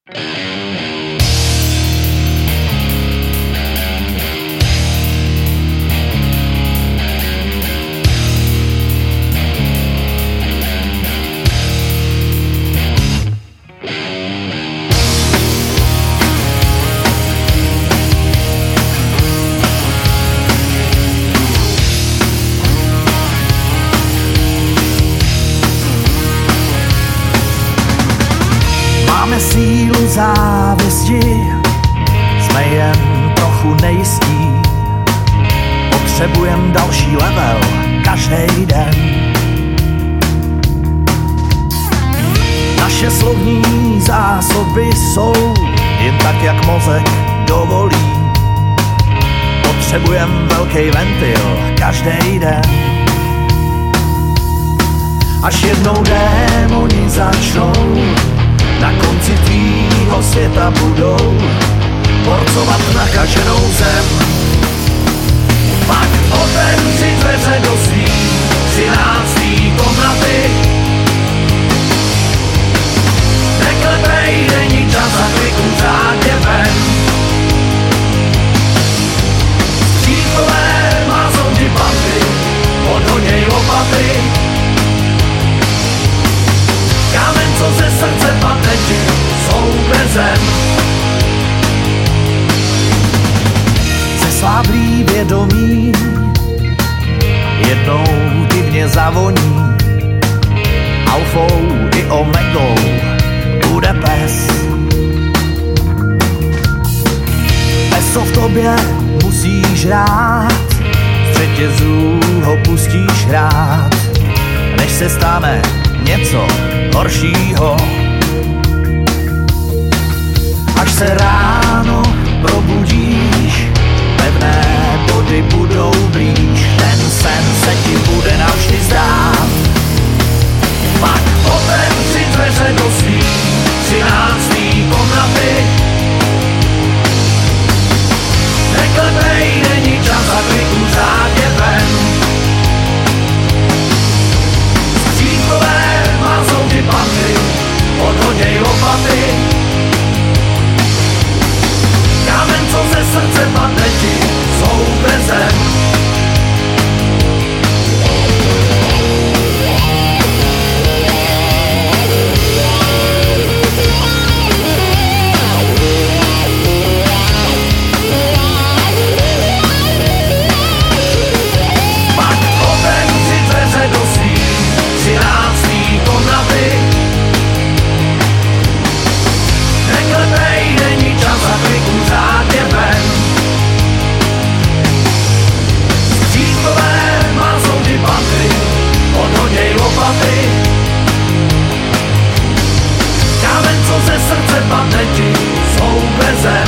Máme sílu závisti, jsme jen trochu nejistí. Potřebujem další level každý den. Naše slovní zásoby jsou jen tak, jak mozek dovolí. Potřebujem velký ventil každý den. Až jednou démoni začnou na konci tvýho světa budou porcovat nakaženou zem. Pak otevři dveře do svý 13. komnaty. Neklepej, není čas a kliku řádně ven. Střípové mázou ti panty, odhoděj lopaty. Kámen, co ze srdce padne ti, soubezem. Zesláblý vědomí jednou divně zavoní. Alfou i omegou bude pes. Peso v tobě musíš hrát, z řetězů ho pustíš hrát, než se stane něco horšího. Až se ráno probudíš, pevné body budou blíž, ten sen se ti bude navždy zdát. Pak otevři dveře do svý 13. komnaty. Neklepej, není čas a kliku řádně ven. Střípové mázou ti panty, odhoděj lopaty. Kámen, co ze srdce padne ti, soubezem. Pak otevři dveře do svý 13. komnaty. Neklepej, není čas a kliku řádně ven. Střípové mázou ti panty, odhoděj lopaty. Kámen, co ze srdce padne ti, soubezem.